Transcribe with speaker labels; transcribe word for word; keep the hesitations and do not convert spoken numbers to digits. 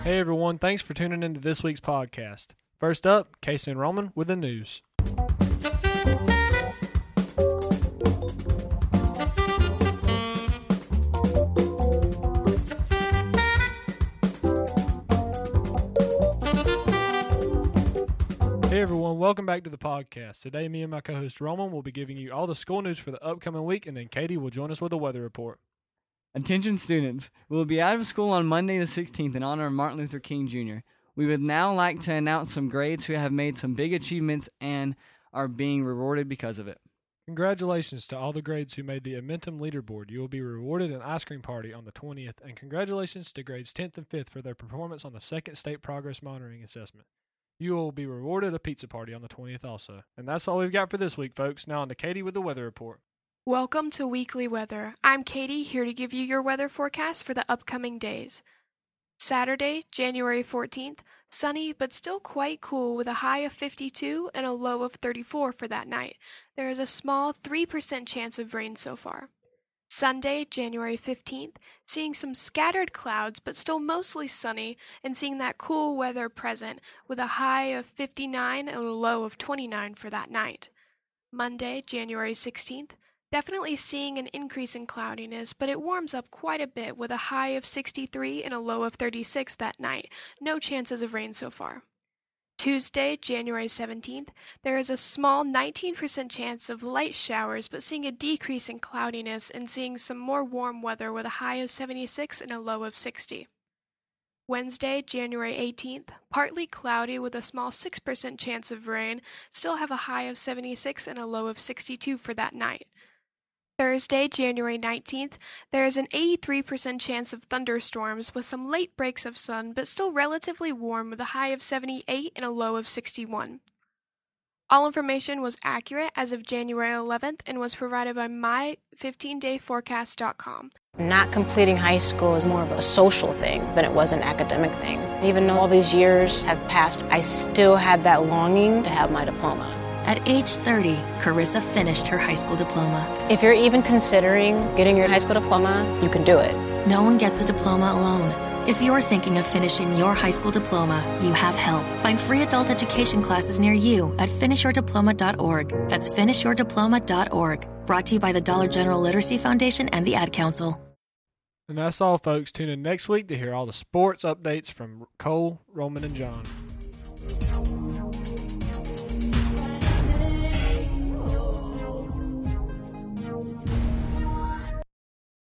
Speaker 1: Hey everyone, thanks for tuning into this week's podcast. First up, Casey and Roman with the news. Hey everyone, welcome back to the podcast. Today, me and my co-host Roman will be giving you all the school news for the upcoming week, and then Katie will join us with a weather report.
Speaker 2: Attention students, we will be out of school on Monday the sixteenth in honor of Martin Luther King Junior We would now like to announce some grades who have made some big achievements and are being rewarded because of it.
Speaker 1: Congratulations to all the grades who made the Amentum leaderboard. You will be rewarded an ice cream party on the twentieth, and congratulations to grades tenth and fifth for their performance on the second state progress monitoring assessment. You will be rewarded a pizza party on the twentieth also. And that's all we've got for this week, folks. Now on to Katie with the weather report.
Speaker 3: Welcome to Weekly Weather. I'm Katie, here to give you your weather forecast for the upcoming days. Saturday, January fourteenth, sunny but still quite cool with a high of fifty-two and a low of thirty-four for that night. There is a small three percent chance of rain so far. Sunday, January fifteenth, seeing some scattered clouds but still mostly sunny and seeing that cool weather present with a high of fifty-nine and a low of twenty-nine for that night. Monday, January sixteenth, definitely seeing an increase in cloudiness, but it warms up quite a bit with a high of sixty-three and a low of thirty-six that night. No chances of rain so far. Tuesday, January seventeenth, there is a small nineteen percent chance of light showers, but seeing a decrease in cloudiness and seeing some more warm weather with a high of seventy-six and a low of sixty. Wednesday, January eighteenth, partly cloudy with a small six percent chance of rain, still have a high of seventy-six and a low of sixty-two for that night. Thursday, January nineteenth, there is an eighty-three percent chance of thunderstorms with some late breaks of sun, but still relatively warm with a high of seventy-eight and a low of sixty-one. All information was accurate as of January eleventh and was provided by my fifteen day forecast dot com.
Speaker 4: Not completing high school is more of a social thing than it was an academic thing. Even though all these years have passed, I still had that longing to have my diploma.
Speaker 5: At age thirty, Carissa finished her high school diploma.
Speaker 4: If you're even considering getting your high school diploma, you can do it.
Speaker 5: No one gets a diploma alone. If you're thinking of finishing your high school diploma, you have help. Find free adult education classes near you at finish your diploma dot org. That's finish your diploma dot org. Brought to you by the Dollar General Literacy Foundation and the Ad Council.
Speaker 1: And that's all, folks. Tune in next week to hear all the sports updates from Cole, Roman, and John.